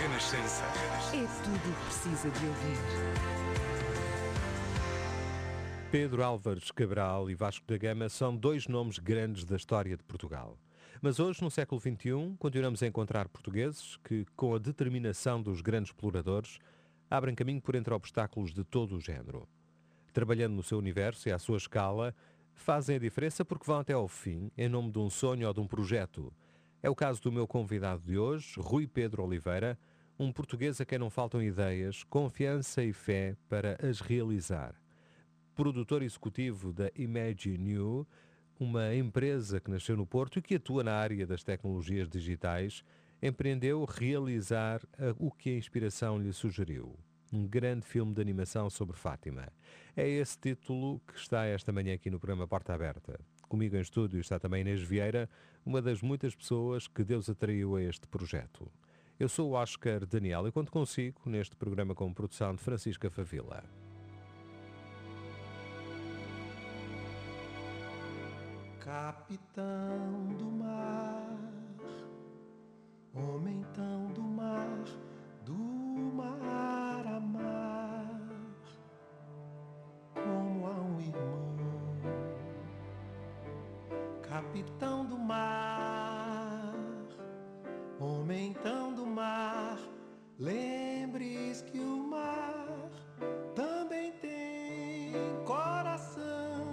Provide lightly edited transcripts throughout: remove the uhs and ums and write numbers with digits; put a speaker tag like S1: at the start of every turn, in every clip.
S1: Renascença.
S2: É tudo o que precisa de ouvir.
S3: Pedro Álvares Cabral e Vasco da Gama são dois nomes grandes da história de Portugal. Mas hoje, no século XXI, continuamos a encontrar portugueses que, com a determinação dos grandes exploradores, abrem caminho por entre obstáculos de todo o género. Trabalhando no seu universo e à sua escala, fazem a diferença porque vão até ao fim em nome de um sonho ou de um projeto. É o caso do meu convidado de hoje, Rui Pedro Oliveira, um português a quem não faltam ideias, confiança e fé para as realizar. Produtor executivo da Imagine You, uma empresa que nasceu no Porto e que atua na área das tecnologias digitais, empreendeu realizar o que a inspiração lhe sugeriu. Um grande filme de animação sobre Fátima. É esse título que está esta manhã aqui no programa Porta Aberta. Comigo em estúdio está também Inês Vieira, uma das muitas pessoas que Deus atraiu a este projeto. Eu sou o Oscar Daniel e conto consigo neste programa com produção de Francisca Favila.
S4: Capitão do mar, homem tão do mar a mar, como a um irmão. Capitão do mar, homem tão do mar, lembre-se que o mar também tem coração.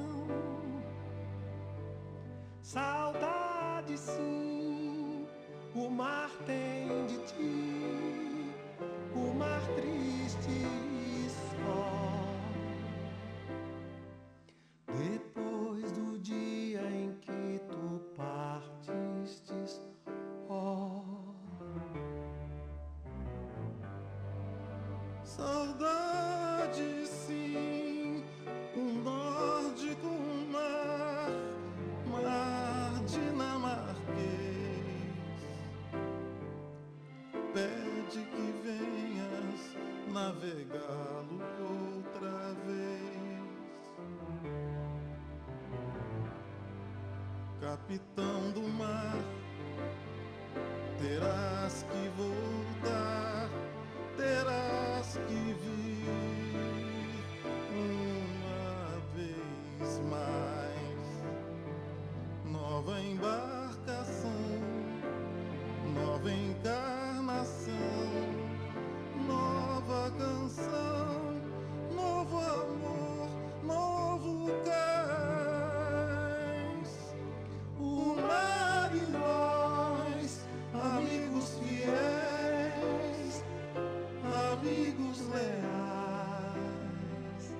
S4: Saudade sim, o mar tem de ti, o mar triste e só. Depois do dia em que tu partistes, ó. Saudade sim, um nórdico mar dinamarquês, pede que venhas navegá-lo outra vez. Capitão do mar, terás que voltar, terás que vir uma vez mais. Nova embarcação, nova encarnação, nova canção, novo amor, novo cais. O mar e nós, amigos fiéis, amigos leais,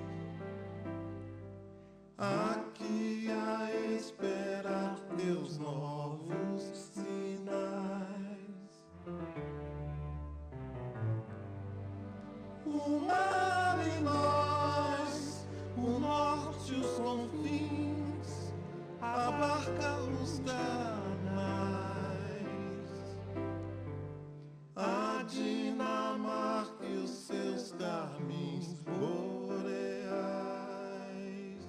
S4: aqui a esperar teus novos sinais. O mar e nós, o norte, os confins, a barca, os canais, a Dinamarca e os seus carmins boreais.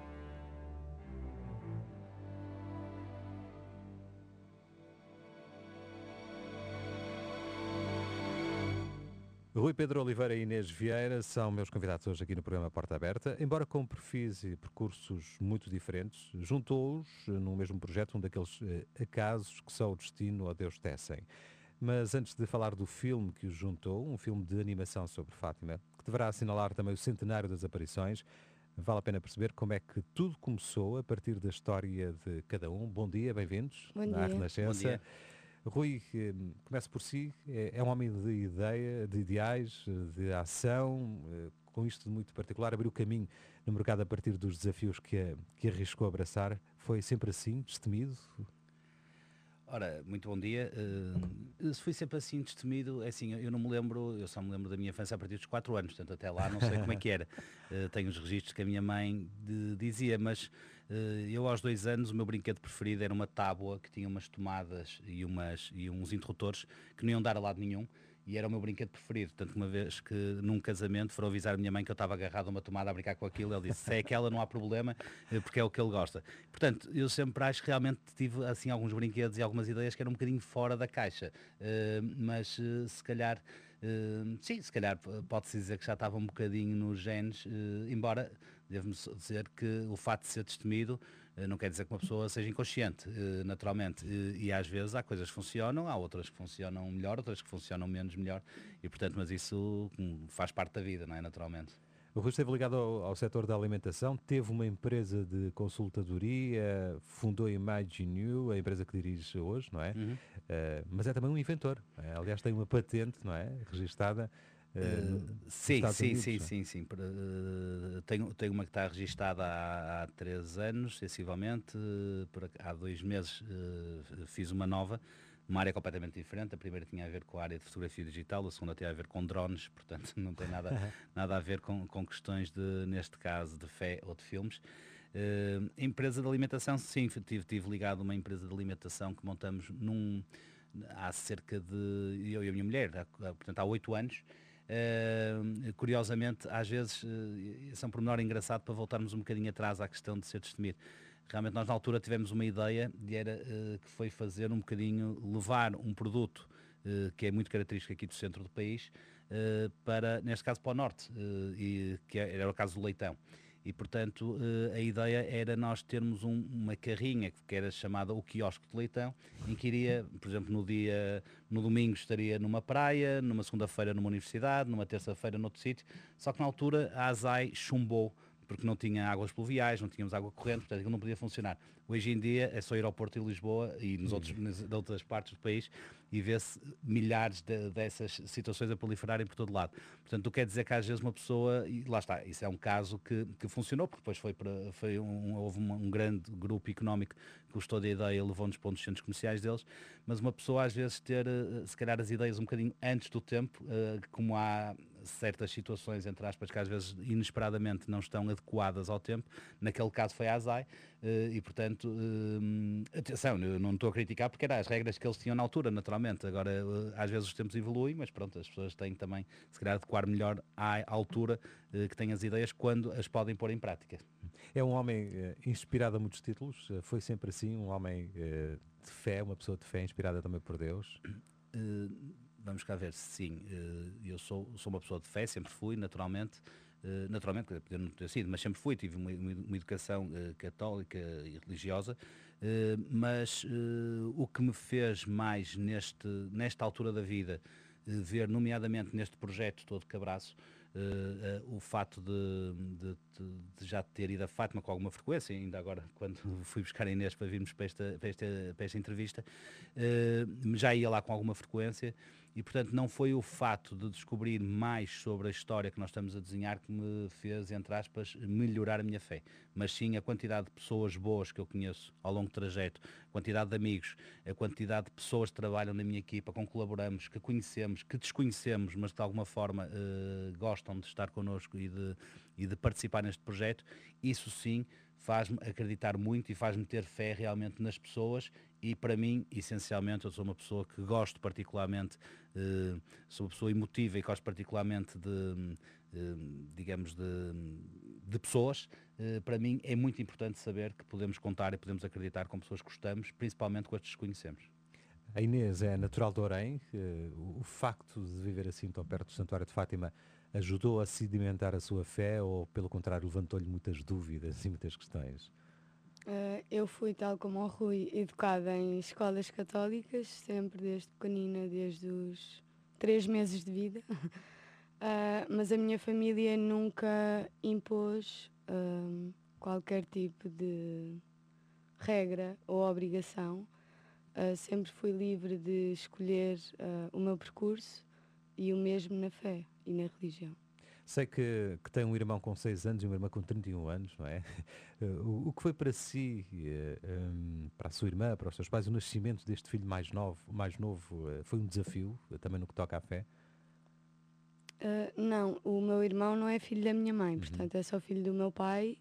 S3: Rui Pedro Oliveira e Inês Vieira são meus convidados hoje aqui no programa Porta Aberta. Embora com perfis e percursos muito diferentes, juntou-os no mesmo projeto, um daqueles acasos que só o destino ou Deus tecem. Mas antes de falar do filme que os juntou, um filme de animação sobre Fátima, que deverá assinalar também o centenário das aparições, vale a pena perceber como é que tudo começou a partir da história de cada um. Bom dia, bem-vindos
S2: Bom
S3: à
S2: dia.
S3: Renascença.
S5: Bom dia.
S3: Rui, começa por si, é um homem de ideia, de ideais, de ação, com isto de muito particular, abriu caminho no mercado a partir dos desafios que arriscou abraçar. Foi sempre assim, destemido?
S5: Ora, muito bom dia. Fui sempre assim destemido, é assim, eu não me lembro, eu só me lembro da minha infância a partir dos 4 anos, portanto até lá não sei como é que era. Tenho os registros que a minha mãe dizia, mas eu aos 2 anos o meu brinquedo preferido era uma tábua que tinha umas tomadas e uns interruptores que não iam dar a lado nenhum. e era o meu brinquedo preferido. Tanto que uma vez que num casamento foram avisar a minha mãe que eu estava agarrado a uma tomada a brincar com aquilo, ele disse, se é aquela não há problema, porque é o que ele gosta. Portanto, eu sempre acho que realmente tive assim alguns brinquedos e algumas ideias que eram um bocadinho fora da caixa, mas se calhar, sim, se calhar pode-se dizer que já estava um bocadinho nos genes, embora devo-me dizer que o facto de ser destemido não quer dizer que uma pessoa seja inconsciente, naturalmente, e às vezes há coisas que funcionam, há outras que funcionam melhor, outras que funcionam menos melhor, e portanto, mas isso faz parte da vida, não é, naturalmente.
S3: O Rui esteve ligado ao setor da alimentação, teve uma empresa de consultadoria, fundou a Imagine You, a empresa que dirige hoje, não é?
S5: Uhum.
S3: Mas é também um inventor. Aliás, tem uma patente, não é? Registada nos
S5: Sim,
S3: Estados
S5: sim,
S3: Unidos.
S5: sim,
S3: Não é?
S5: sim, sim. Tenho uma que está registada há 3 anos, sensivelmente. Há 2 meses fiz uma nova, uma área completamente diferente. A primeira tinha a ver com a área de fotografia digital, a segunda tinha a ver com drones, portanto não tem nada a ver com questões de, neste caso, de fé ou de filmes. Empresa de alimentação, sim, tive ligado a uma empresa de alimentação que montamos há cerca de, eu e a minha mulher, portanto há 8 anos. Curiosamente, às vezes, isso é um pormenor engraçado para voltarmos um bocadinho atrás à questão de ser destemido. Realmente nós na altura tivemos uma ideia e era que foi fazer um bocadinho, levar um produto que é muito característico aqui do centro do país, para, neste caso, para o norte, e que era o caso do leitão. E portanto a ideia era nós termos uma carrinha que era chamada o quiosque de leitão, em que iria, por exemplo, no domingo estaria numa praia, numa segunda-feira numa universidade, numa terça-feira noutro sítio, só que na altura a ASAI chumbou, porque não tinha águas pluviais, não tínhamos água corrente, portanto aquilo não podia funcionar. Hoje em dia é só ir ao Porto de Lisboa e nas outras partes do país e vê-se milhares dessas situações a proliferarem por todo lado. Portanto, não quer dizer que às vezes uma pessoa, e lá está, isso é um caso que funcionou, porque depois houve um grande grupo económico que gostou da ideia e levou-nos para um dos centros comerciais deles, mas uma pessoa às vezes ter, se calhar, as ideias um bocadinho antes do tempo, como há certas situações, entre aspas, que às vezes inesperadamente não estão adequadas ao tempo, naquele caso foi a ASAI, e portanto, atenção, eu não estou a criticar porque eram as regras que eles tinham na altura, naturalmente, agora às vezes os tempos evoluem, mas pronto, as pessoas têm também, se calhar, adequar melhor à altura que têm as ideias quando as podem pôr em prática.
S3: É um homem inspirado a muitos títulos, foi sempre assim, um homem de fé, uma pessoa de fé inspirada também por Deus.
S5: Vamos cá ver, sim, eu sou uma pessoa de fé, sempre fui, naturalmente, naturalmente, poder não ter sido, mas sempre fui, tive uma educação católica e religiosa, mas o que me fez mais nesta altura da vida, ver nomeadamente neste projeto todo Cabraço, o fato de já ter ido a Fátima com alguma frequência, ainda agora quando fui buscar a Inês para virmos para esta entrevista, já ia lá com alguma frequência e portanto não foi o fato de descobrir mais sobre a história que nós estamos a desenhar que me fez, entre aspas, melhorar a minha fé, mas sim a quantidade de pessoas boas que eu conheço ao longo do trajeto, a quantidade de amigos, a quantidade de pessoas que trabalham na minha equipa, com que colaboramos, que conhecemos, que desconhecemos, mas que de alguma forma gostam de estar connosco e de participar neste projeto, isso sim faz-me acreditar muito e faz-me ter fé realmente nas pessoas e para mim, essencialmente, eu sou uma pessoa que gosto particularmente, sou uma pessoa emotiva e gosto particularmente digamos, de pessoas. Para mim é muito importante saber que podemos contar e podemos acreditar com pessoas que gostamos, principalmente com as que desconhecemos.
S3: A Inês é natural de Orém, o facto de viver assim tão perto do Santuário de Fátima ajudou a sedimentar a sua fé ou, pelo contrário, levantou-lhe muitas dúvidas e muitas questões?
S1: Eu fui, tal como o Rui, educada em escolas católicas, sempre desde pequenina, desde os 3 meses de vida. Mas a minha família nunca impôs qualquer tipo de regra ou obrigação. Sempre fui livre de escolher o meu percurso e o mesmo na fé e na religião.
S3: Sei que tem um irmão com 6 anos e uma irmã com 31 anos, não é? O que foi para si, para a sua irmã, para os seus pais, o nascimento deste filho mais novo foi um desafio, também no que toca à fé?
S1: Não, o meu irmão não é filho da minha mãe, portanto é só filho do meu pai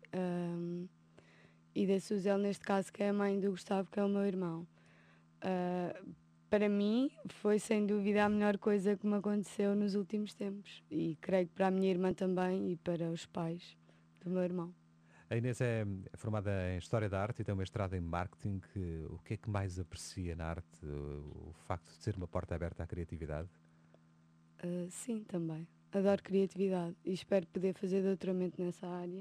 S1: e da Suzelle, neste caso, que é a mãe do Gustavo, que é o meu irmão. para mim foi sem dúvida a melhor coisa que me aconteceu nos últimos tempos. E creio que para a minha irmã também e para os pais do meu irmão.
S3: A Inês é formada em História da Arte e tem uma mestrado em Marketing. O que é que mais aprecia na arte? O facto de ser uma porta aberta à criatividade?
S1: Sim, também. Adoro criatividade e espero poder fazer doutoramento nessa área.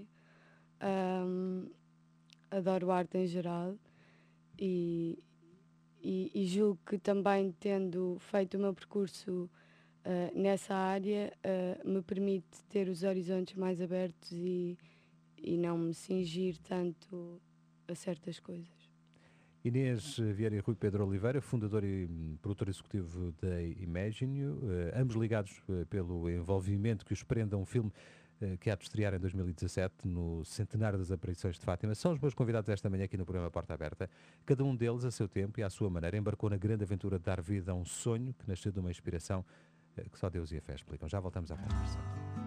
S1: Adoro arte em geral e julgo que também tendo feito o meu percurso nessa área me permite ter os horizontes mais abertos e não me cingir tanto a certas coisas.
S3: Inês Vieira e Rui Pedro Oliveira, fundador e produtor executivo da Imagine You, ambos ligados pelo envolvimento que os prende a um filme que há de estrear em 2017, no centenário das aparições de Fátima. São os meus convidados esta manhã aqui no programa Porta Aberta. Cada um deles, a seu tempo e à sua maneira, embarcou na grande aventura de dar vida a um sonho que nasceu de uma inspiração que só Deus e a fé explicam. Já voltamos à conversa.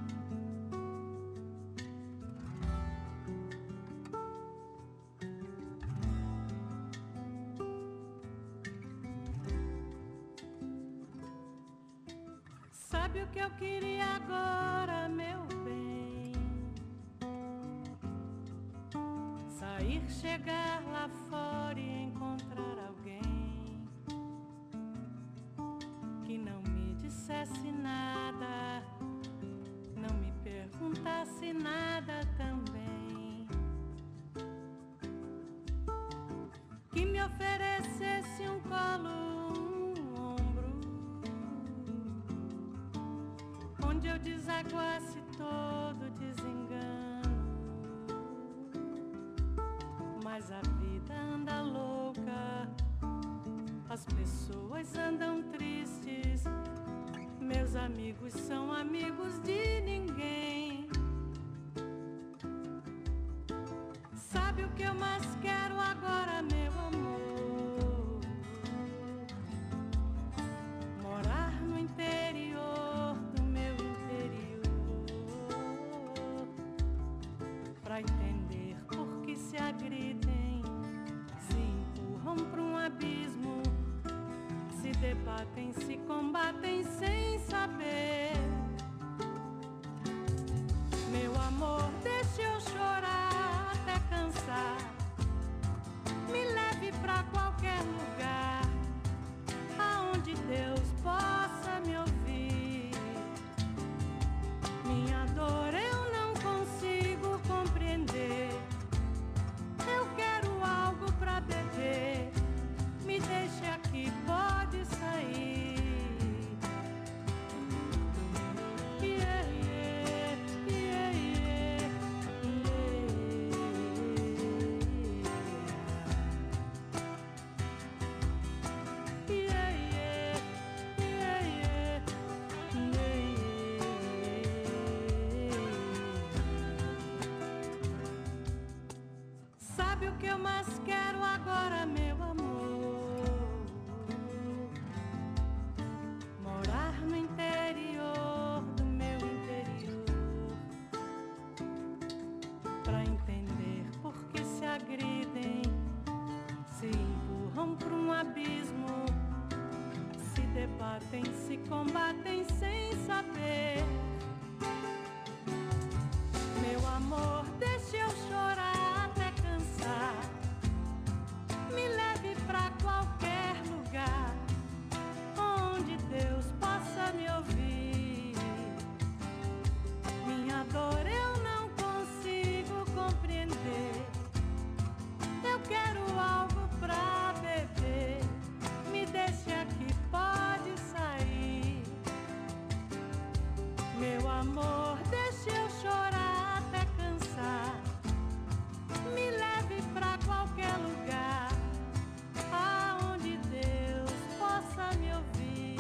S6: Sabe o que eu queria agora, meu bem? Sair, chegar lá fora e encontrar alguém que não me dissesse nada, não me perguntasse nada também, que me oferecesse um colo, onde eu desaguasse todo desengano. Mas a vida anda louca, as pessoas andam tristes, meus amigos são amigos de ninguém. Sabe o que eu mais quero agora, meu amor? Morar no interior, pra entender por que se agridem, se empurram pra um abismo, se debatem, se combatem sem saber. Meu amor, deixe eu chorar até cansar, me leve pra qualquer lugar, aonde Deus possa me ouvir. Minha dor eu não consigo compreender, eu quero algo pra beber, me deixe aqui, pode sair. Yeah, yeah, yeah, yeah, yeah, yeah, yeah, sabe o que eu mais quero agora, meu amor? Morar no interior do meu interior, pra entender por que se agridem, se empurram pra um abismo, se debatem, se combatem sem saber. Meu amor, deixe eu chorar até cansar, me leve pra qualquer lugar, onde Deus possa me ouvir. Minha dor eu não consigo compreender, eu quero algo pra beber, me deixe aqui, pode sair. Meu amor, deixe eu chorar até cansar, me leve pra qualquer lugar, aonde Deus possa me ouvir.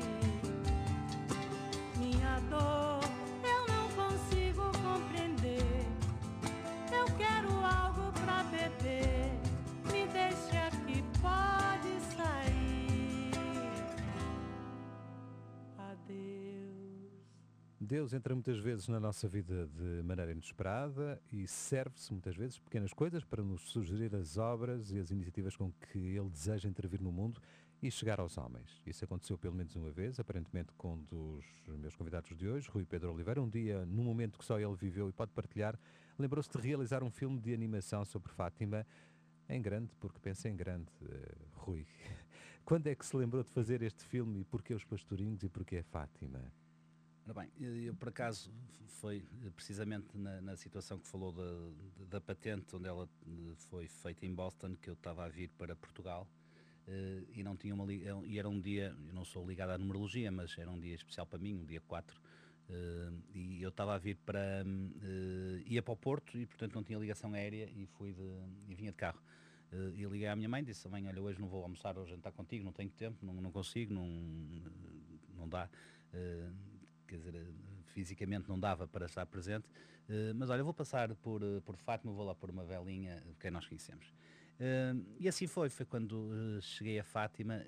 S6: Minha dor eu não consigo compreender, eu quero algo pra beber, me deixe aqui, pode sair. Adeus.
S3: Deus entra muitas vezes na nossa vida de maneira inesperada e serve-se muitas vezes de pequenas coisas para nos sugerir as obras e as iniciativas com que Ele deseja intervir no mundo e chegar aos homens. Isso aconteceu pelo menos uma vez, aparentemente com um dos meus convidados de hoje, Rui Pedro Oliveira. Um dia, num momento que só ele viveu e pode partilhar, lembrou-se de realizar um filme de animação sobre Fátima, em grande, porque pensa em grande, Rui. Quando é que se lembrou de fazer este filme e porquê os pastorinhos e porquê a Fátima?
S5: Ora bem, eu por acaso foi precisamente na situação que falou da patente, onde ela foi feita em Boston, que eu estava a vir para Portugal. E não tinha e era um dia, eu não sou ligado à numerologia, mas era um dia especial para mim, um dia 4, e eu estava a vir ia para o Porto e portanto não tinha ligação aérea e vinha de carro. E liguei à minha mãe, disse: mãe, olha, hoje não vou almoçar ou jantar contigo, não tenho tempo, não consigo, não dá, quer dizer, fisicamente não dava para estar presente, mas olha, vou passar por Fátima, vou lá pôr uma velinha, quem nós conhecemos. E assim foi quando cheguei a Fátima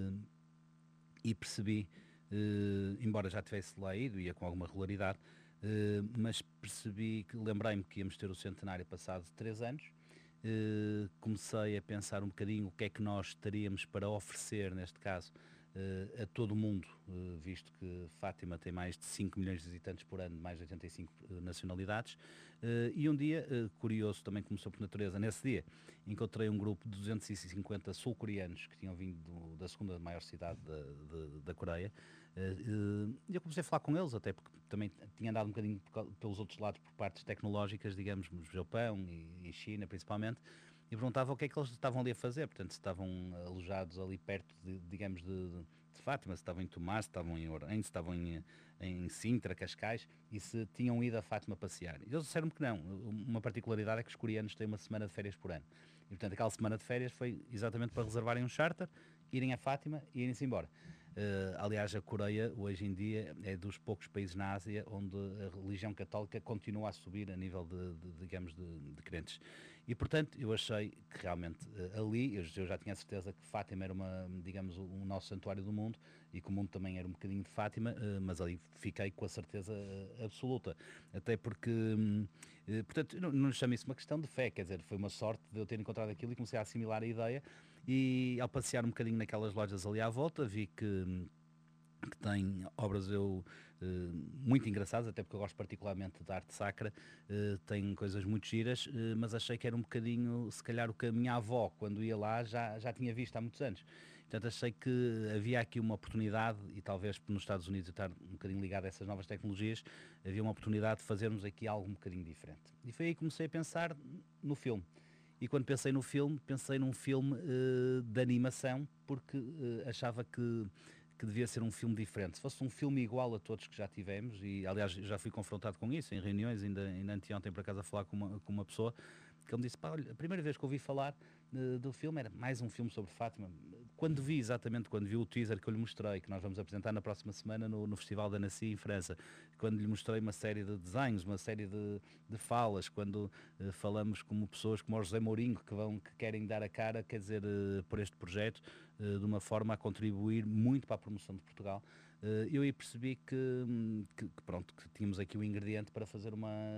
S5: e percebi, embora já tivesse lá ido, ia com alguma regularidade, mas percebi lembrei-me que íamos ter o centenário passado 3 anos, comecei a pensar um bocadinho o que é que nós teríamos para oferecer, neste caso, a todo o mundo, visto que Fátima tem mais de 5 milhões de visitantes por ano, mais de 85 nacionalidades, e um dia, curioso também começou por natureza, nesse dia encontrei um grupo de 250 sul-coreanos que tinham vindo da segunda maior cidade da Coreia, e eu comecei a falar com eles, até porque também tinha andado um bocadinho pelos outros lados por partes tecnológicas, digamos, no Japão e China principalmente, e perguntava o que é que eles estavam ali a fazer, portanto, se estavam alojados ali perto, digamos, de Fátima, se estavam em Tomar, se estavam em Orem, se estavam em Sintra, Cascais, e se tinham ido a Fátima passear. E eles disseram-me que não. Uma particularidade é que os coreanos têm uma semana de férias por ano. E, portanto, aquela semana de férias foi exatamente para reservarem um charter, irem a Fátima e irem-se embora. Aliás, a Coreia, hoje em dia, é dos poucos países na Ásia onde a religião católica continua a subir a nível de crentes. E, portanto, eu achei que realmente ali, eu já tinha a certeza que Fátima era o nosso santuário do mundo e que o mundo também era um bocadinho de Fátima, mas ali fiquei com a certeza absoluta. Até porque, portanto, não chamo isso uma questão de fé, quer dizer, foi uma sorte de eu ter encontrado aquilo e comecei a assimilar a ideia. E ao passear um bocadinho naquelas lojas ali à volta, vi que tem obras muito engraçadas, até porque eu gosto particularmente da arte sacra, tem coisas muito giras, mas achei que era um bocadinho, se calhar, o que a minha avó, quando ia lá, já tinha visto há muitos anos. Portanto, achei que havia aqui uma oportunidade, e talvez nos Estados Unidos estar um bocadinho ligado a essas novas tecnologias, havia uma oportunidade de fazermos aqui algo um bocadinho diferente. E foi aí que comecei a pensar no filme. E quando pensei no filme, pensei num filme de animação, porque achava que devia ser um filme diferente. Se fosse um filme igual a todos que já tivemos, e aliás já fui confrontado com isso em reuniões, ainda anteontem por acaso a falar com uma pessoa, que ele me disse: pá, olha, a primeira vez que ouvi falar do filme era mais um filme sobre Fátima. Quando vi o teaser que eu lhe mostrei, que nós vamos apresentar na próxima semana no Festival da Annecy em França, quando lhe mostrei uma série de desenhos, uma série de falas, quando falamos como pessoas como o José Mourinho, que querem dar a cara, quer dizer, por este projeto, de uma forma a contribuir muito para a promoção de Portugal, eu aí percebi que tínhamos aqui o ingrediente para fazer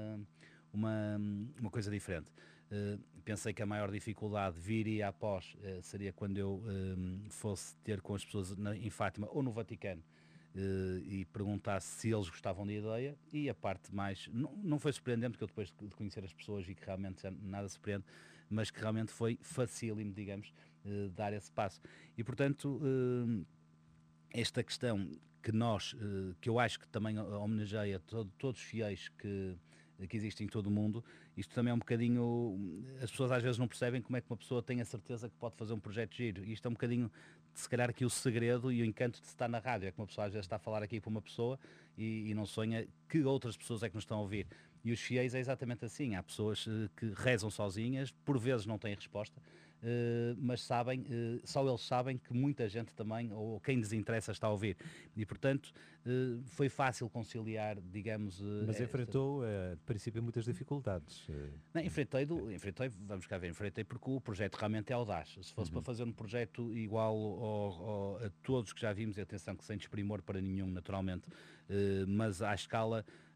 S5: uma coisa diferente. Pensei que a maior dificuldade viria após, seria quando eu fosse ter com as pessoas em Fátima ou no Vaticano, e perguntasse se eles gostavam da ideia, e a parte mais, não foi surpreendente, porque eu depois de conhecer as pessoas e que realmente já nada surpreende, mas que realmente foi facílimo, digamos, dar esse passo. E portanto, esta questão que eu acho que também homenageia todos os fiéis que existem em todo o mundo, isto também é um bocadinho, as pessoas às vezes não percebem como é que uma pessoa tem a certeza que pode fazer um projeto giro, e isto é um bocadinho, se calhar, aqui o segredo e o encanto de estar na rádio, é que uma pessoa às vezes está a falar aqui para uma pessoa e não sonha que outras pessoas é que nos estão a ouvir. E os fiéis é exatamente assim, há pessoas que rezam sozinhas, por vezes não têm resposta, mas sabem, só eles sabem que muita gente também, ou quem lhes interessa, está a ouvir. E portanto, foi fácil conciliar, digamos...
S3: Mas enfrentou, de princípio, muitas dificuldades.
S5: Não, enfrentei, vamos cá ver, enfrentei porque o projeto realmente é audaz. Se fosse para fazer um projeto igual a todos que já vimos, e atenção que sem desprimor para nenhum, naturalmente, mas à escala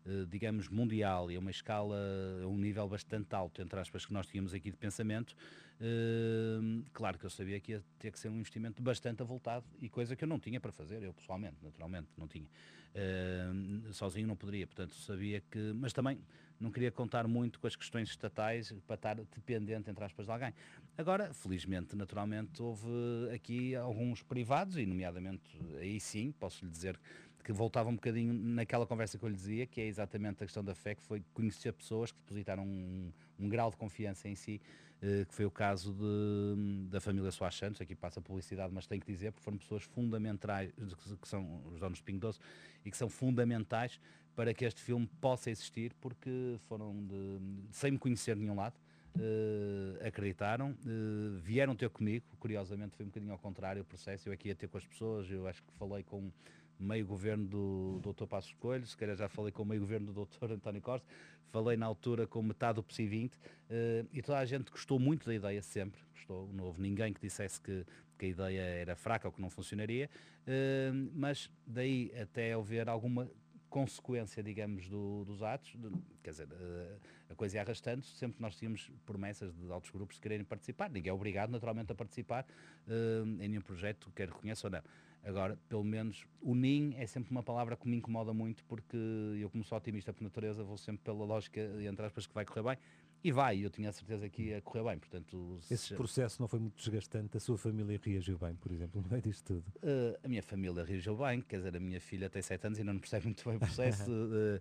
S5: digamos, mundial e a uma escala, a um nível bastante alto, entre aspas, que nós tínhamos aqui de pensamento, claro que eu sabia que ia ter que ser um investimento bastante avultado e coisa que eu não tinha para fazer, eu pessoalmente, naturalmente, não tinha. Sozinho não poderia, portanto sabia que, mas também não queria contar muito com as questões estatais para estar dependente, entre aspas, de alguém. Agora, felizmente, naturalmente, houve aqui alguns privados, e nomeadamente, aí sim, posso lhe dizer que voltava um bocadinho naquela conversa que eu lhe dizia, que é exatamente a questão da fé, que foi conhecer pessoas que depositaram um grau de confiança em si, que foi o caso da família Soares Santos, aqui passa publicidade, mas tenho que dizer, porque foram pessoas fundamentais, que são os donos de Pingo Doce, e que são fundamentais para que este filme possa existir, porque foram sem me conhecer de nenhum lado, acreditaram, vieram ter comigo, curiosamente foi um bocadinho ao contrário o processo, eu aqui ia ter com as pessoas, eu acho que falei com meio governo do Dr. Passos Coelho, se calhar já falei com o meio governo do Dr. António Costa, falei na altura com metade do PSI 20, e toda a gente gostou muito da ideia sempre, gostou, não houve ninguém que dissesse que a ideia era fraca ou que não funcionaria, mas daí até haver alguma consequência, digamos, dos atos, quer dizer, a coisa ia arrastando, sempre nós tínhamos promessas de outros grupos de quererem participar, ninguém é obrigado naturalmente a participar em nenhum projeto, quer reconheça ou não. Agora, pelo menos, o NIM é sempre uma palavra que me incomoda muito, porque eu, como sou otimista por natureza, vou sempre pela lógica, entre aspas, que vai correr bem, e vai, eu tinha a certeza que ia correr bem, portanto...
S3: Esse processo não foi muito desgastante? A sua família reagiu bem, por exemplo, no meio disto tudo?
S5: A minha família reagiu bem, quer dizer, a minha filha tem 7 anos e ainda não percebe muito bem o processo.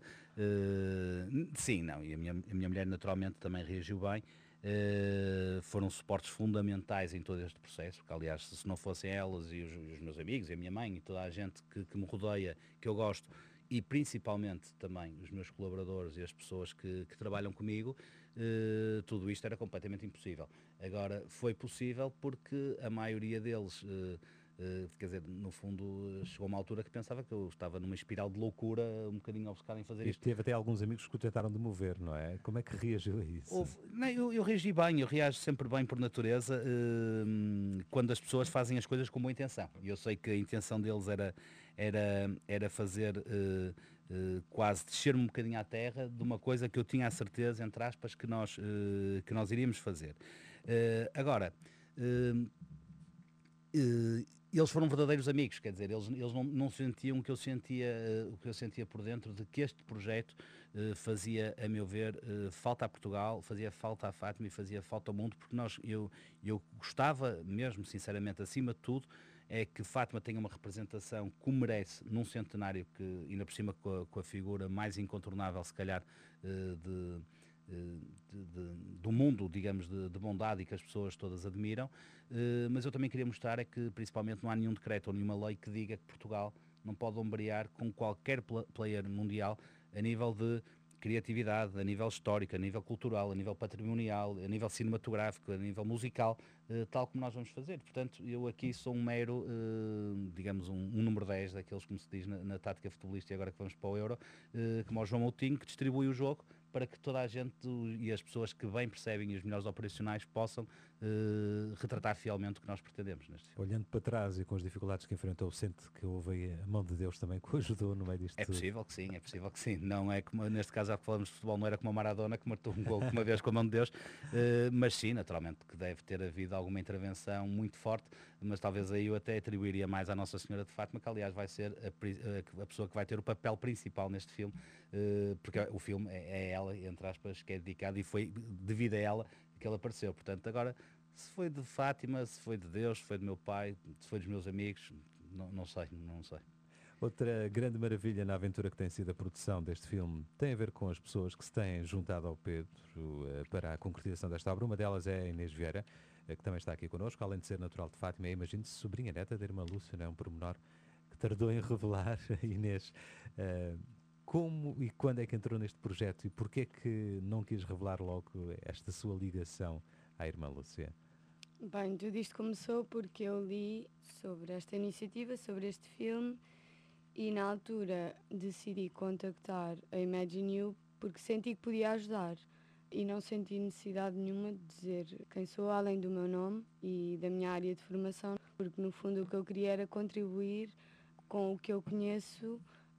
S5: Sim, não, e a minha mulher naturalmente também reagiu bem. Foram suportes fundamentais em todo este processo, porque aliás, se não fossem elas e os meus amigos, e a minha mãe e toda a gente que me rodeia, que eu gosto, e principalmente também os meus colaboradores e as pessoas que trabalham comigo, tudo isto era completamente impossível. Agora, foi possível porque a maioria deles, quer dizer, no fundo, chegou uma altura que pensava que eu estava numa espiral de loucura, um bocadinho obcecado em fazer
S3: E
S5: isto.
S3: teve até alguns amigos que o tentaram demover, não é? Como é que reagiu a isso?
S5: Não, eu reagi bem, eu reajo sempre bem por natureza, quando as pessoas fazem as coisas com boa intenção. E eu sei que a intenção deles era fazer quase descer-me um bocadinho à terra de uma coisa que eu tinha a certeza, entre aspas, que nós iríamos fazer. Agora, eles foram verdadeiros amigos, quer dizer, eles não sentiam o que eu sentia por dentro, de que este projeto fazia, a meu ver, falta a Portugal, fazia falta à Fátima e fazia falta ao mundo, porque eu gostava mesmo, sinceramente, acima de tudo, é que Fátima tenha uma representação que merece num centenário, que ainda por cima com a figura mais incontornável, se calhar, do mundo, digamos, de bondade e que as pessoas todas admiram, mas eu também queria mostrar é que, principalmente, não há nenhum decreto ou nenhuma lei que diga que Portugal não pode ombrear com qualquer player mundial a nível de criatividade, a nível histórico, a nível cultural, a nível patrimonial, a nível cinematográfico, a nível musical, tal como nós vamos fazer. Portanto, eu aqui sou um mero, digamos, um número 10 daqueles, como se diz na tática futebolística, agora que vamos para o Euro, como o João Moutinho, que distribui o jogo para que toda a gente e as pessoas que bem percebem e os melhores operacionais possam retratar fielmente o que nós pretendemos neste filme.
S3: Olhando para trás e com as dificuldades que enfrentou, sente que houve aí a mão de Deus também que o ajudou no meio disto
S5: É
S3: tudo?
S5: possível que sim, é possível que sim. Não é como, neste caso, já que falamos de futebol, não era como a Maradona que marcou um gol uma vez com a mão de Deus, mas sim, naturalmente, que deve ter havido alguma intervenção muito forte, mas talvez aí eu até atribuiria mais à Nossa Senhora de Fátima, que aliás vai ser a pessoa que vai ter o papel principal neste filme, porque o filme é ela, entre aspas, que é dedicado e foi devido a ela que ele apareceu. Portanto, agora, se foi de Fátima, se foi de Deus, se foi do meu pai, se foi dos meus amigos, não sei.
S3: Outra grande maravilha na aventura que tem sido a produção deste filme tem a ver com as pessoas que se têm juntado ao Pedro para a concretização desta obra. Uma delas é a Inês Vieira, que também está aqui connosco, além de ser natural de Fátima, imagino-se sobrinha neta da irmã Lúcia, não é um pormenor que tardou em revelar. Inês, como e quando é que entrou neste projeto e porquê que não quis revelar logo esta sua ligação à irmã Lúcia?
S1: Bem, tudo isto começou porque eu li sobre esta iniciativa, sobre este filme, e na altura decidi contactar a Imagine You porque senti que podia ajudar e não senti necessidade nenhuma de dizer quem sou, além do meu nome e da minha área de formação, porque no fundo o que eu queria era contribuir com o que eu conheço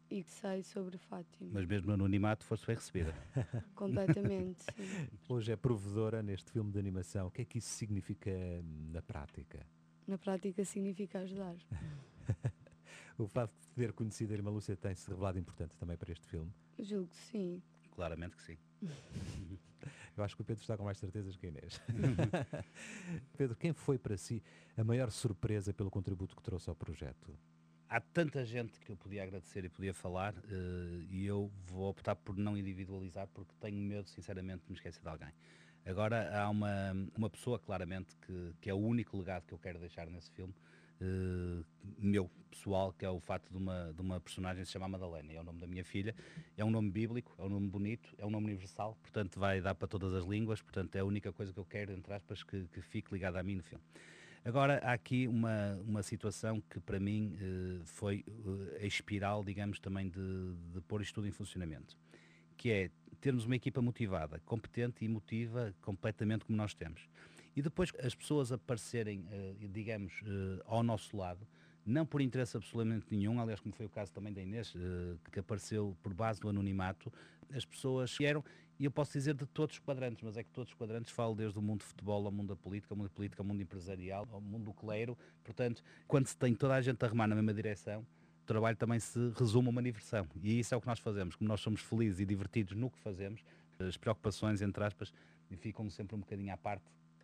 S1: e que sei sobre Fátima.
S5: Mas mesmo no anonimato foste bem recebida.
S1: Completamente, sim.
S3: Hoje é provedora neste filme de animação. O que é que isso significa na prática?
S1: Na prática significa ajudar.
S3: O facto de ter conhecido a irmã Lúcia tem-se revelado importante também para este filme?
S1: Julgo que sim.
S5: Claramente que sim.
S3: Eu acho que o Pedro está com mais certezas que a Inês. Pedro, quem foi para si a maior surpresa pelo contributo que trouxe ao projeto?
S5: Há tanta gente que eu podia agradecer e podia falar, e eu vou optar por não individualizar porque tenho medo, sinceramente, de me esquecer de alguém. Agora, há uma pessoa, claramente, que é o único legado que eu quero deixar nesse filme, meu, pessoal, que é o facto de uma personagem se chamar Madalena. É o nome da minha filha, é um nome bíblico, é um nome bonito, é um nome universal, portanto vai dar para todas as línguas, portanto é a única coisa que eu quero, entre aspas, que fique ligada a mim no filme. Agora, há aqui uma situação que para mim foi a espiral, digamos, também de pôr isto tudo em funcionamento, que é termos uma equipa motivada, competente e emotiva completamente como nós temos. E depois as pessoas aparecerem, digamos, ao nosso lado, não por interesse absolutamente nenhum, aliás, como foi o caso também da Inês, que apareceu por base do anonimato, as pessoas vieram, e eu posso dizer de todos os quadrantes, mas é que todos os quadrantes falam desde o mundo de futebol ao mundo da política, ao mundo empresarial, ao mundo do clero, portanto, quando se tem toda a gente a remar na mesma direção, o trabalho também se resume a uma diversão, e isso é o que nós fazemos, como nós somos felizes e divertidos no que fazemos, as preocupações, entre aspas, ficam sempre um bocadinho à parte.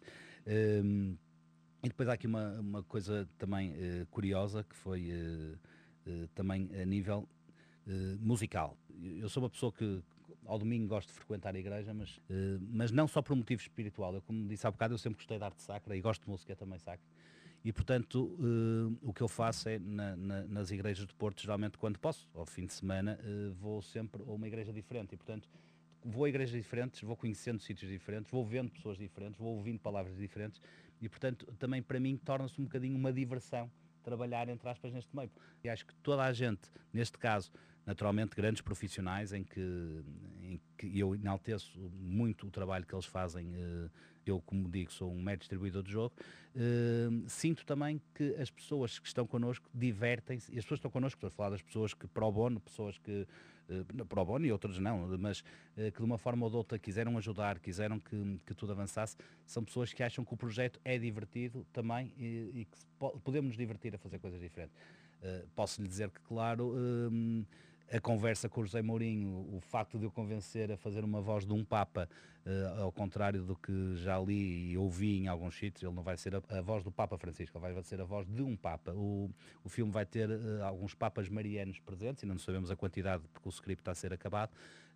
S5: E depois há aqui uma coisa também curiosa, que foi também a nível musical. Eu sou uma pessoa que ao domingo gosto de frequentar a igreja, mas não só por um motivo espiritual. Eu, como disse há bocado, eu sempre gostei de arte sacra e gosto de música também sacra. E, portanto, o que eu faço é, nas igrejas de Porto, geralmente quando posso, ao fim de semana, vou sempre a uma igreja diferente. E, portanto, vou a igrejas diferentes, vou conhecendo sítios diferentes, vou vendo pessoas diferentes, vou ouvindo palavras diferentes e, portanto, também para mim torna-se um bocadinho uma diversão trabalhar, entre aspas, neste meio. E acho que toda a gente, neste caso, naturalmente grandes profissionais em que eu enalteço muito o trabalho que eles fazem, eu, como digo, sou um mero distribuidor de jogo, sinto também que as pessoas que estão connosco divertem-se, e as pessoas que estão connosco, estou a falar das pessoas que pro bono, pessoas que pro bono e outros não, mas que de uma forma ou de outra quiseram ajudar, quiseram que tudo avançasse, são pessoas que acham que o projeto é divertido também e que podemos nos divertir a fazer coisas diferentes. Posso lhe dizer que, claro, a conversa com o José Mourinho, o facto de eu convencer a fazer uma voz de um Papa, ao contrário do que já li e ouvi em alguns sítios, ele não vai ser a voz do Papa Francisco, ele vai ser a voz de um Papa. O filme vai ter alguns Papas marianos presentes, ainda não sabemos a quantidade porque o script está a ser acabado,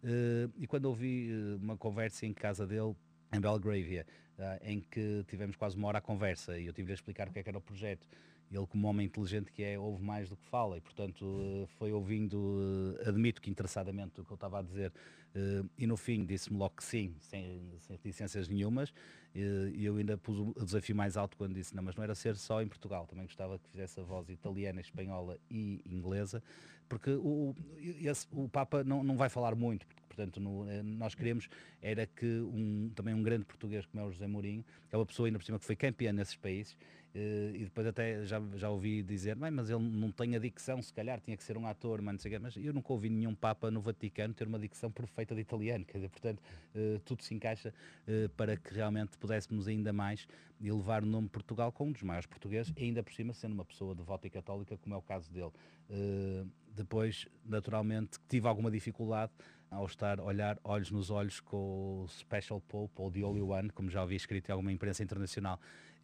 S5: e quando ouvi uma conversa em casa dele, em Belgravia, em que tivemos quase uma hora a conversa e eu tive-lhe a explicar o que era o projeto. Ele, como homem inteligente que é, ouve mais do que fala e, portanto, foi ouvindo, admito que interessadamente o que eu estava a dizer, e no fim disse-me logo que sim, sem reticências nenhumas, e eu ainda pus o desafio mais alto quando disse, não, mas não era ser só em Portugal, também gostava que fizesse a voz italiana, espanhola e inglesa, porque o Papa não vai falar muito, portanto, nós queremos era que também um grande português como é o José Mourinho, que é uma pessoa ainda por cima que foi campeã nesses países, e depois até já ouvi dizer, mas ele não tem a dicção, se calhar tinha que ser um ator, mas não sei o quê, mas eu nunca ouvi nenhum Papa no Vaticano ter uma dicção perfeita de italiano, quer dizer, portanto, tudo se encaixa para que realmente pudéssemos ainda mais elevar o nome de Portugal como um dos maiores portugueses, e ainda por cima sendo uma pessoa devota e católica, como é o caso dele. Depois, naturalmente, tive alguma dificuldade ao estar a olhar olhos nos olhos com o Special Pope, ou The Holy One, como já ouvi escrito em alguma imprensa internacional,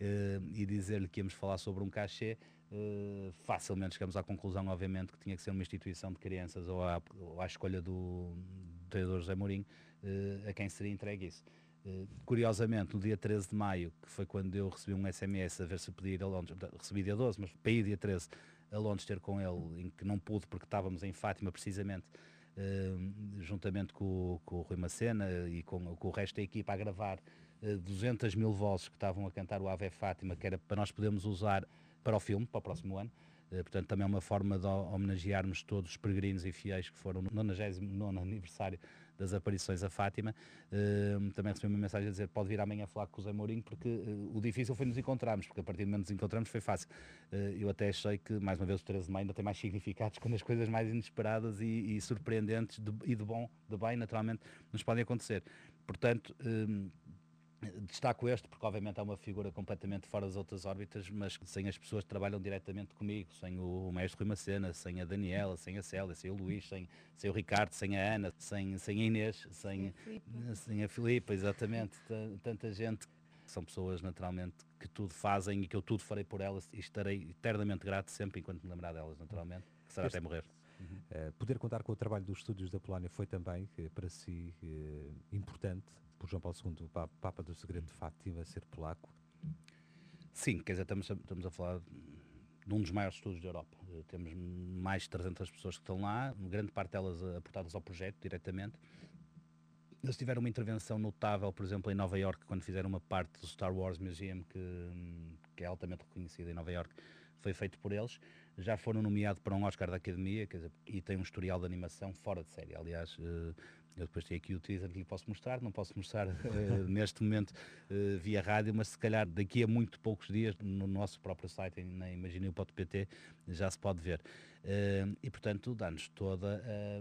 S5: e dizer-lhe que íamos falar sobre um cachê, facilmente chegamos à conclusão, obviamente, que tinha que ser uma instituição de crianças ou à escolha do treinador José Mourinho, a quem seria entregue isso. Curiosamente, no dia 13 de maio, que foi quando eu recebi um SMS a ver se podia ir a Londres, recebi dia 12, mas para ir dia 13 a Londres ter com ele, em que não pude porque estávamos em Fátima precisamente, juntamente com o Rui Macena e com o resto da equipa a gravar 200 mil vozes que estavam a cantar o Ave Fátima, que era para nós podermos usar para o filme, para o próximo ano. Portanto, também é uma forma de homenagearmos todos os peregrinos e fiéis que foram no 99º aniversário das aparições a Fátima. Também recebi uma mensagem a dizer pode vir amanhã falar com o Zé Mourinho, porque o difícil foi nos encontrarmos, porque a partir do momento que nos encontramos foi fácil. Eu até achei que, mais uma vez, o 13 de maio ainda tem mais significados quando as coisas mais inesperadas e surpreendentes e de bom, de bem, naturalmente, nos podem acontecer. Portanto, destaco este porque obviamente é uma figura completamente fora das outras órbitas, mas sem as pessoas que trabalham diretamente comigo, sem o mestre Rui Macena, sem a Daniela, sem a Célia, sem o Luís, sem o Ricardo, sem a Ana, sem a Inês, sem a Filipa, exatamente, tanta gente. São pessoas naturalmente que tudo fazem e que eu tudo farei por elas e estarei eternamente grato sempre enquanto me lembrar delas, naturalmente, que será até morrer.
S3: Poder contar com o trabalho dos estúdios da Polónia foi também, para si, importante, por João Paulo II, o Papa do Segredo de Fátima, ser polaco?
S5: Sim, quer dizer, estamos a falar de um dos maiores estúdios da Europa. Temos mais de 300 pessoas que estão lá, grande parte delas aportadas ao projeto diretamente. Eles tiveram uma intervenção notável, por exemplo, em Nova Iorque, quando fizeram uma parte do Star Wars Museum, que é altamente reconhecida em Nova Iorque, foi feito por eles. Já foram nomeados para um Oscar da Academia, quer dizer, e tem um historial de animação fora de série. Aliás, eu depois tenho aqui o teaser que lhe posso mostrar, não posso mostrar neste momento via rádio, mas se calhar daqui a muito poucos dias no nosso próprio site, na imagineu.pt, já se pode ver. E portanto dá-nos toda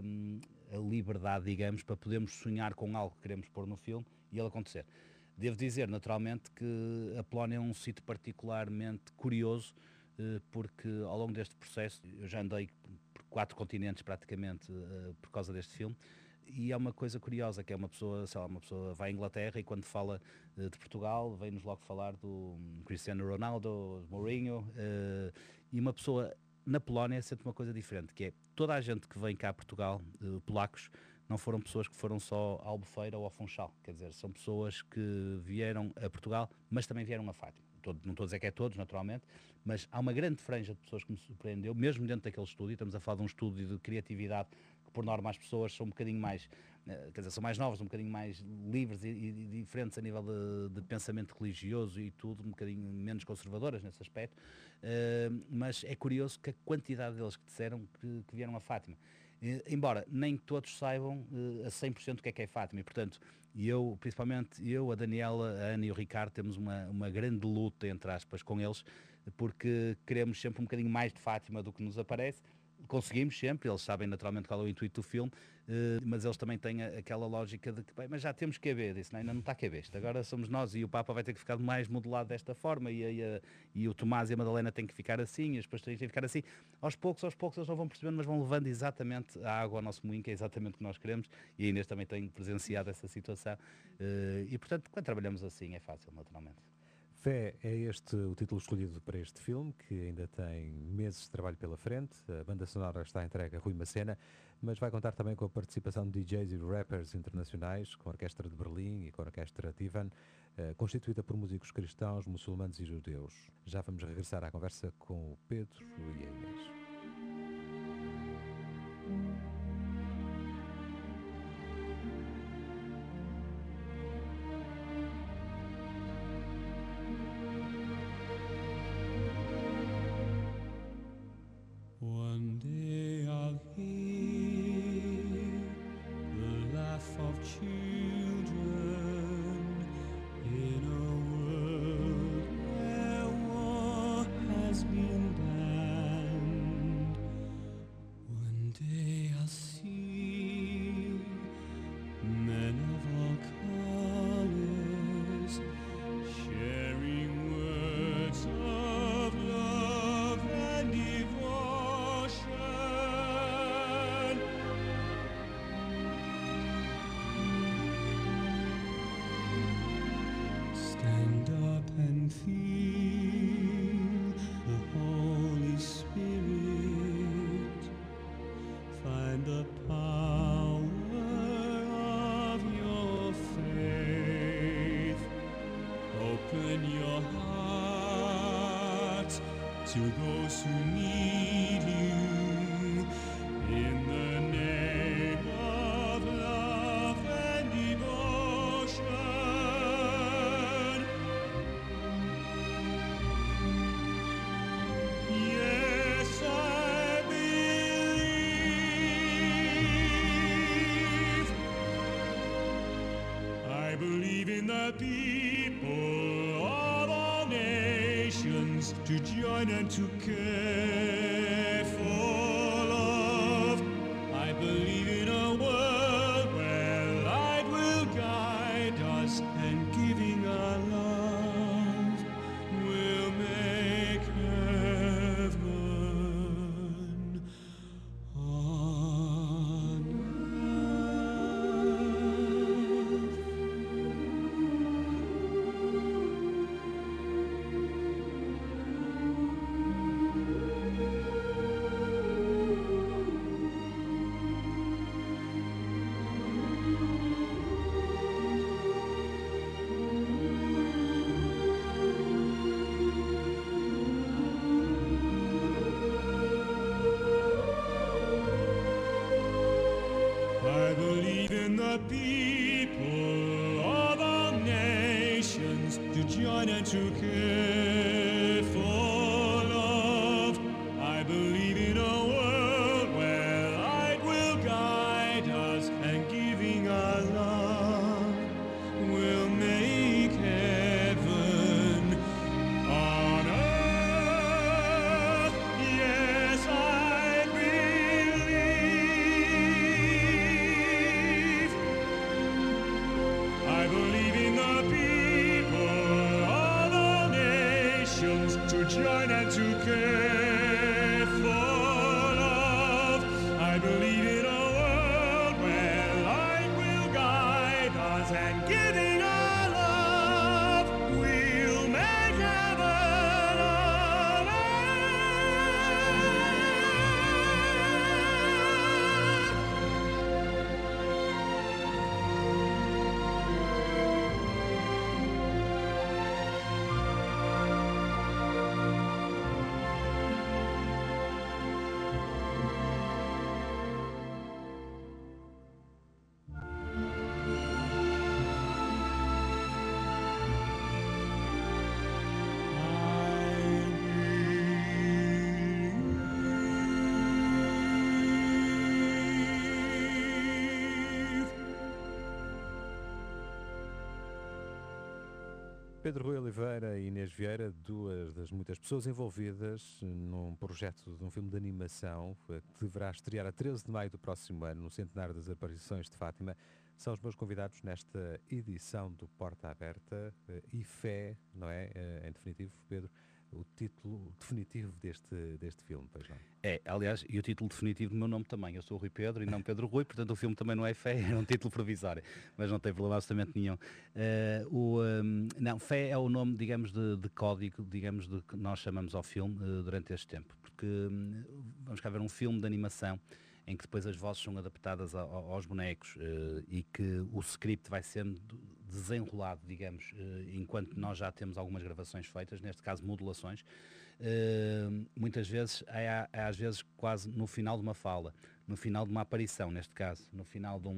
S5: a liberdade, digamos, para podermos sonhar com algo que queremos pôr no filme e ele acontecer. Devo dizer, naturalmente, que a Polónia é um sítio particularmente curioso, porque ao longo deste processo eu já andei por 4 continentes praticamente por causa deste filme, e é uma coisa curiosa, que é uma pessoa, sei lá, uma pessoa vai à Inglaterra e quando fala de Portugal vem-nos logo falar do Cristiano Ronaldo, Mourinho, e uma pessoa na Polónia sente uma coisa diferente, que é toda a gente que vem cá a Portugal, polacos, não foram pessoas que foram só à Albufeira ou ao Funchal, quer dizer, são pessoas que vieram a Portugal, mas também vieram a Fátima. Não estou a dizer que é todos, naturalmente, mas há uma grande franja de pessoas que me surpreendeu, mesmo dentro daquele estúdio. Estamos a falar de um estúdio de criatividade que, por norma, as pessoas são um bocadinho mais, quer dizer, são mais novas, um bocadinho mais livres e diferentes a nível de pensamento religioso e tudo, um bocadinho menos conservadoras nesse aspecto, mas é curioso que a quantidade deles que disseram que vieram a Fátima, embora nem todos saibam a 100% o que é Fátima, e portanto principalmente eu, a Daniela, a Ana e o Ricardo temos uma grande luta, entre aspas, com eles, porque queremos sempre um bocadinho mais de Fátima do que nos aparece. Conseguimos sempre, eles sabem naturalmente qual é o intuito do filme, mas eles também têm aquela lógica de que, bem, mas já temos QB, disse, não, ainda não está QB, isto agora somos nós e o Papa vai ter que ficar mais modelado desta forma e o Tomás e a Madalena têm que ficar assim, e as pastorinhas têm que ficar assim. Aos poucos eles não vão percebendo, mas vão levando exatamente a água ao nosso moinho, que é exatamente o que nós queremos, e a Inês também tem presenciado essa situação, e portanto, quando trabalhamos assim é fácil, naturalmente.
S3: Fé é este o título escolhido para este filme, que ainda tem meses de trabalho pela frente. A banda sonora está entregue a Rui Macena, mas vai contar também com a participação de DJs e rappers internacionais, com a Orquestra de Berlim e com a Orquestra Tivan, constituída por músicos cristãos, muçulmanos e judeus. Já vamos regressar à conversa com o Pedro e a Inês.
S4: One day I'll hear the laugh of children in a world where war has been banned. One day I'll see men of all colors sharing words of love and devotion. Stand up and feel the Holy Spirit. Find the power of your faith. Open your heart to those who need you in the name of love and devotion. Yes, I believe people of all nations to join and to care for love. I believe in a world where light will guide us and giving our love will make heaven on I believe in the people of all nations to join and to care for love. I believe in a world where light will guide us and giving our love will make heaven on earth. Yes, I believe. I believe in the people of all nations to join and to care for love. I believe in a world where light will guide us and giving our love will make heaven on earth.
S3: Pedro Rui Oliveira e Inês Vieira, duas das muitas pessoas envolvidas num projeto de um filme de animação que deverá estrear a 13 de maio do próximo ano, no centenário das aparições de Fátima, são os meus convidados nesta edição do Porta Aberta e Fé, não é? Em definitivo, Pedro, o título definitivo deste filme, pois não?
S5: É, aliás, e o título definitivo do meu nome também. Eu sou o Rui Pedro e não Pedro Rui, portanto o filme também não é Fé, é um título provisório, mas não tem problema absolutamente nenhum. Não, Fé é o nome, digamos, de código, digamos, de que nós chamamos ao filme durante este tempo, porque vamos cá ver um filme de animação em que depois as vozes são adaptadas aos bonecos e que o script vai sendo desenrolado, digamos, enquanto nós já temos algumas gravações feitas, neste caso modulações. Muitas vezes é às vezes quase no final de uma fala, no final de uma aparição, neste caso, no final de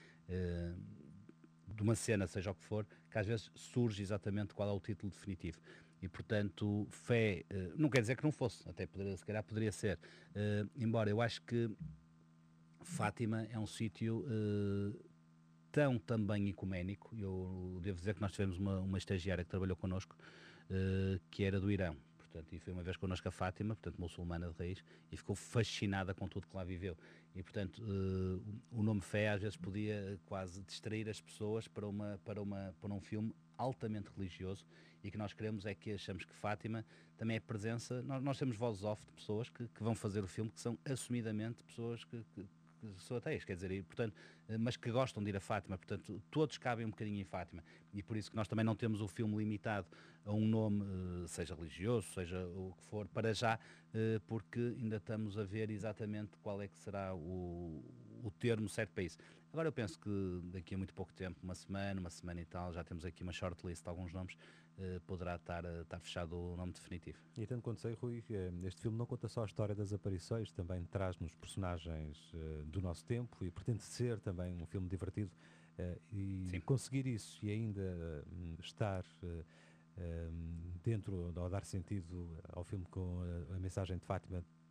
S5: uma cena, seja o que for, que às vezes surge exatamente qual é o título definitivo. E portanto, Fé, não quer dizer que não fosse, até se calhar poderia ser, embora eu acho que Fátima é um sítio tão também ecuménico. Eu devo dizer que nós tivemos uma estagiária que trabalhou connosco, que era do Irão, portanto, e foi uma vez connosco a Fátima, portanto muçulmana de raiz, e ficou fascinada com tudo que lá viveu. E portanto, o nome Fé às vezes podia quase distrair as pessoas para um filme altamente religioso, e que nós queremos é que achamos que Fátima também é presença. Nós temos vozes off de pessoas que vão fazer o filme, que são assumidamente pessoas que são ateias, quer dizer, e, portanto, mas que gostam de ir a Fátima, portanto, todos cabem um bocadinho em Fátima, e por isso que nós também não temos o filme limitado a um nome, seja religioso, seja o que for, para já, porque ainda estamos a ver exatamente qual é que será o termo certo para isso. Agora eu penso que daqui a muito pouco tempo, uma semana e tal, já temos aqui uma shortlist de alguns nomes, poderá estar fechado o nome definitivo.
S3: E tanto quanto sei, Rui, este filme não conta só a história das aparições, também traz-nos personagens do nosso tempo e pretende ser também um filme divertido, e sim, conseguir isso e ainda estar dentro, ou dar sentido ao filme com a mensagem de Fátima,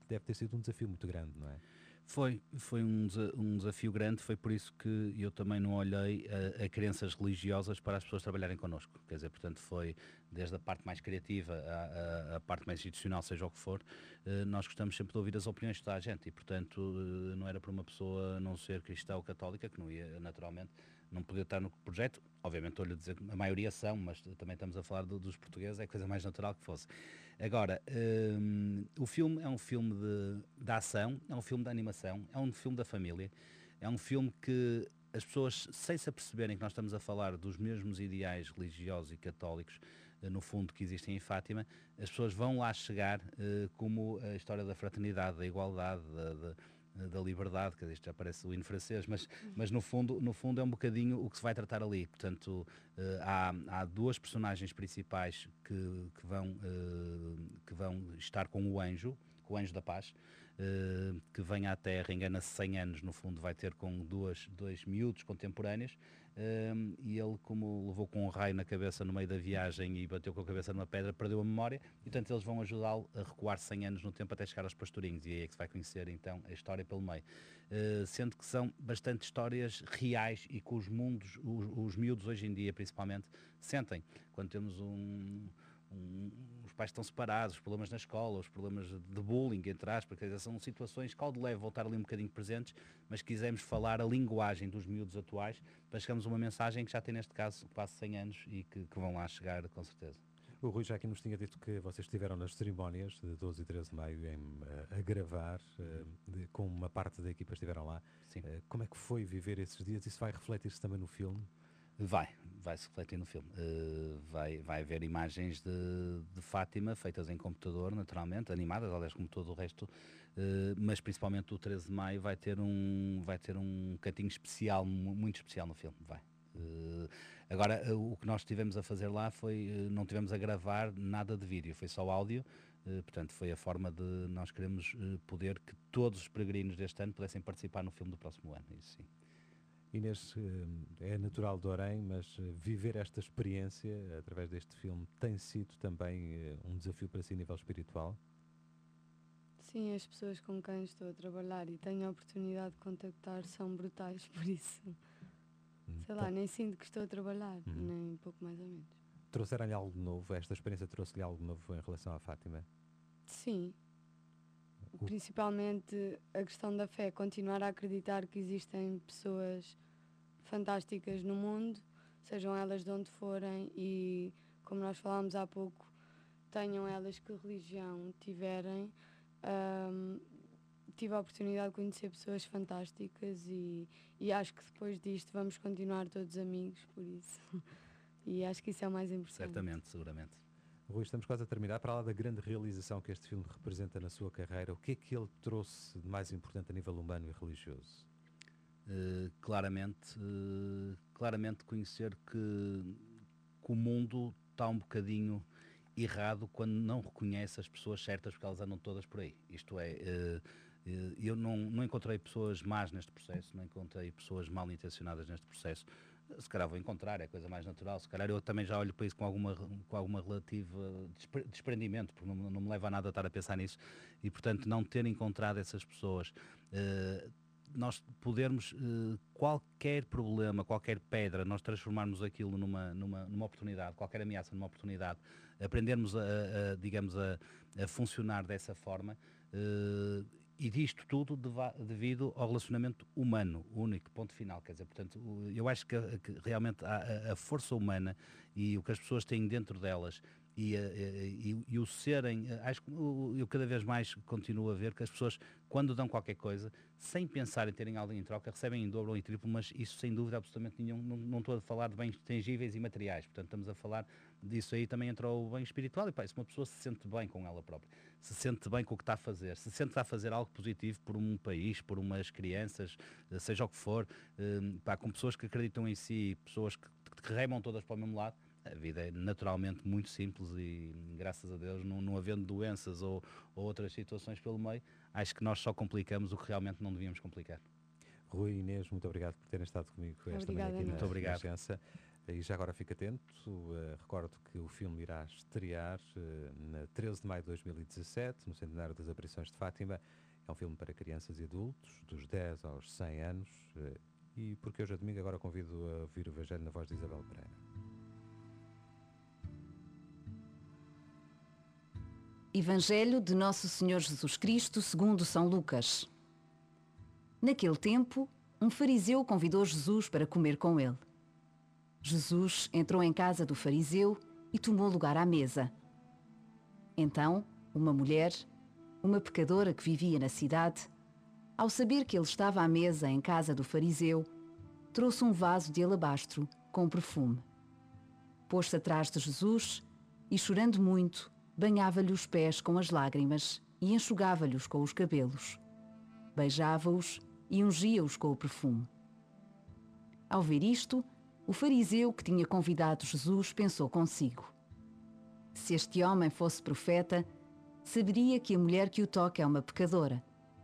S3: deve ter sido um desafio muito grande, não é?
S5: Foi um desafio grande, foi por isso que eu também não olhei a crenças religiosas para as pessoas trabalharem connosco. Quer dizer, portanto, foi desde a parte mais criativa à parte mais institucional, seja o que for, nós gostamos sempre de ouvir as opiniões de toda a gente e, portanto, não era para uma pessoa não ser cristã ou católica, que não ia naturalmente não poder estar no projeto. Obviamente estou-lhe a dizer que a maioria são, mas também estamos a falar dos portugueses, é a coisa mais natural que fosse. Agora, o filme é um filme de ação, é um filme de animação, é um filme da família, é um filme que as pessoas, sem se aperceberem que nós estamos a falar dos mesmos ideais religiosos e católicos, no fundo, que existem em Fátima, as pessoas vão lá chegar como a história da fraternidade, da igualdade, da liberdade, que isto já parece o hino francês, mas no fundo é um bocadinho o que se vai tratar ali. Portanto, há duas personagens principais que vão estar com o anjo da paz, que vem à Terra, engana-se 100 anos, no fundo vai ter com dois miúdos contemporâneos, e ele, como levou com um raio na cabeça no meio da viagem e bateu com a cabeça numa pedra, perdeu a memória, e portanto eles vão ajudá-lo a recuar 100 anos no tempo até chegar aos pastorinhos, e aí é que se vai conhecer então a história pelo meio. Sendo que são bastante histórias reais e que os mundos, os miúdos hoje em dia principalmente, sentem. Quando temos os pais estão separados, os problemas na escola, os problemas de bullying, entre aspas, porque são situações que ao de leve voltar ali um bocadinho presentes, mas quisemos falar a linguagem dos miúdos atuais para chegarmos a uma mensagem que já tem neste caso quase 100 anos e que vão lá chegar com certeza.
S3: O Rui já aqui nos tinha dito que vocês estiveram nas cerimónias de 12 e 13 de maio a gravar, com uma parte da equipa estiveram lá.
S5: Sim.
S3: Como é que foi viver esses dias? Isso vai refletir-se também no filme?
S5: Vai-se refletir no filme. Vai haver imagens de Fátima feitas em computador, naturalmente, animadas, aliás, como todo o resto, mas principalmente o 13 de maio vai ter um cantinho especial, muito especial no filme. Agora, o que nós estivemos a fazer lá foi, não tivemos a gravar nada de vídeo, foi só áudio, portanto foi a forma de nós queremos poder que todos os peregrinos deste ano pudessem participar no filme do próximo ano, isso sim.
S3: Inês, é natural de Orem, mas viver esta experiência através deste filme tem sido também um desafio para si a nível espiritual?
S1: Sim, as pessoas com quem estou a trabalhar e tenho a oportunidade de contactar são brutais, por isso, sei lá, nem sinto que estou a trabalhar, nem pouco mais ou menos.
S3: Trouxeram-lhe algo novo? Esta experiência trouxe-lhe algo novo em relação à Fátima?
S1: Sim. Principalmente a questão da fé, continuar a acreditar que existem pessoas fantásticas no mundo, sejam elas de onde forem e, como nós falámos há pouco, tenham elas que religião tiverem. Tive a oportunidade de conhecer pessoas fantásticas e acho que depois disto vamos continuar todos amigos, por isso. E acho que isso é o mais importante.
S5: Certamente, seguramente.
S3: Rui, estamos quase a terminar. Para lá da grande realização que este filme representa na sua carreira, o que é que ele trouxe de mais importante a nível humano e religioso?
S5: Claramente conhecer que o mundo está um bocadinho errado quando não reconhece as pessoas certas, porque elas andam todas por aí. Isto é, eu não encontrei pessoas más neste processo, não encontrei pessoas mal intencionadas neste processo. Se calhar vou encontrar, é a coisa mais natural. Se calhar eu também já olho para isso com alguma relativa desprendimento, porque não me leva a nada a estar a pensar nisso. E, portanto, não ter encontrado essas pessoas, nós podermos, qualquer problema, qualquer pedra, nós transformarmos aquilo numa oportunidade, qualquer ameaça numa oportunidade, aprendermos a funcionar dessa forma, e disto tudo devido ao relacionamento humano, único, ponto final. Quer dizer, portanto, eu acho que realmente a força humana e o que as pessoas têm dentro delas e o serem, acho que eu cada vez mais continuo a ver que as pessoas, quando dão qualquer coisa, sem pensar em terem alguém em troca, recebem em dobro ou em triplo, mas isso sem dúvida absolutamente nenhum, não estou a falar de bens tangíveis e materiais, portanto estamos a falar disso aí, também entra o bem espiritual, e se uma pessoa se sente bem com ela própria, se sente bem com o que está a fazer, se sente que está a fazer algo positivo por um país, por umas crianças, seja o que for, com pessoas que acreditam em si, pessoas que remam todas para o mesmo lado, a vida é naturalmente muito simples e, graças a Deus, não havendo doenças ou outras situações pelo meio, acho que nós só complicamos o que realmente não devíamos complicar.
S3: Rui e Inês, muito obrigado por terem estado comigo esta manhã aqui
S5: Muito obrigado.
S3: na Renascença. E já agora fica atento, recordo que o filme irá estrear na 13 de maio de 2017, no centenário das aparições de Fátima. É um filme para crianças e adultos, dos 10 aos 100 anos. E porque hoje é domingo, agora convido a ouvir o Evangelho na voz de Isabel Pereira.
S7: Evangelho de Nosso Senhor Jesus Cristo segundo São Lucas. Naquele tempo, um fariseu convidou Jesus para comer com ele. Jesus entrou em casa do fariseu e tomou lugar à mesa. Então, uma mulher, uma pecadora que vivia na cidade, ao saber que ele estava à mesa em casa do fariseu, trouxe um vaso de alabastro com perfume. Pôs-se atrás de Jesus e, chorando muito, banhava-lhe os pés com as lágrimas e enxugava-lhes com os cabelos. Beijava-os e ungia-os com o perfume. Ao ver isto, o fariseu que tinha convidado Jesus pensou consigo: se este homem fosse profeta, saberia que a mulher que o toca é uma pecadora.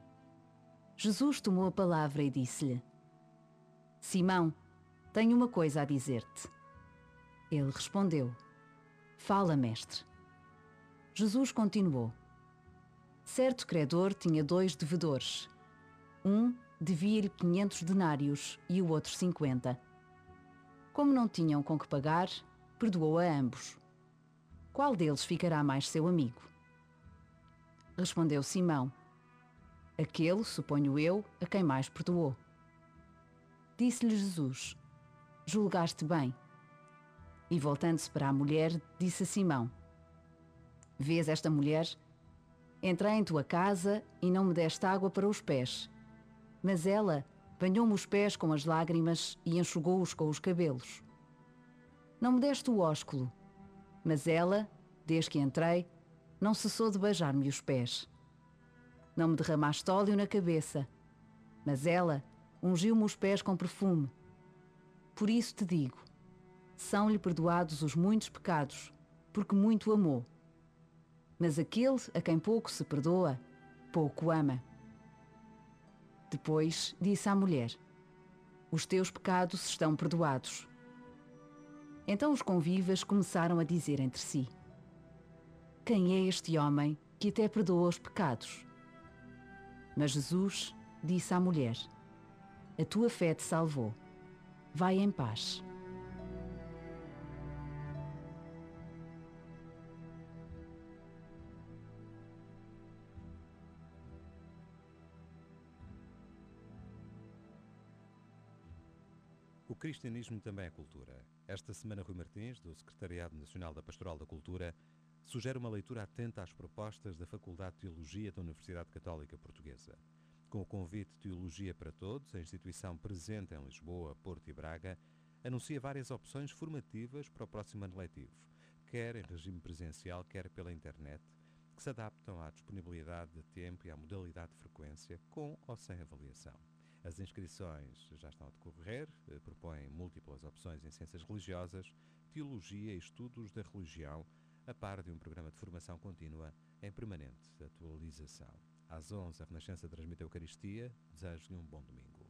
S7: Jesus tomou a palavra e disse-lhe: Simão, tenho uma coisa a dizer-te. Ele respondeu: Fala, mestre. Jesus continuou: certo credor tinha 2 devedores. Um devia-lhe 500 denários e o outro 50. Como não tinham com que pagar, perdoou a ambos. Qual deles ficará mais seu amigo? Respondeu Simão: aquele, suponho eu, a quem mais perdoou. Disse-lhe Jesus: julgaste bem. E voltando-se para a mulher, disse a Simão: vês esta mulher? Entrei em tua casa e não me deste água para os pés, mas ela banhou-me os pés com as lágrimas e enxugou-os com os cabelos. Não me deste o ósculo, mas ela, desde que entrei, não cessou de beijar-me os pés. Não me derramaste óleo na cabeça, mas ela ungiu-me os pés com perfume. Por isso te digo, são-lhe perdoados os muitos pecados, porque muito amou. Mas aquele a quem pouco se perdoa, pouco ama. Depois disse à mulher: os teus pecados estão perdoados. Então os convivas começaram a dizer entre si: quem é este homem que até perdoa os pecados? Mas Jesus disse à mulher: a tua fé te salvou. Vai em paz.
S3: O cristianismo também é cultura. Esta semana, Rui Martins, do Secretariado Nacional da Pastoral da Cultura, sugere uma leitura atenta às propostas da Faculdade de Teologia da Universidade Católica Portuguesa. Com o convite Teologia para Todos, a instituição presente em Lisboa, Porto e Braga, anuncia várias opções formativas para o próximo ano letivo, quer em regime presencial, quer pela internet, que se adaptam à disponibilidade de tempo e à modalidade de frequência, com ou sem avaliação. As inscrições já estão a decorrer, propõem múltiplas opções em ciências religiosas, teologia e estudos da religião, a par de um programa de formação contínua em permanente atualização. Às 11, a Renascença transmite a Eucaristia. Desejo-lhe um bom domingo.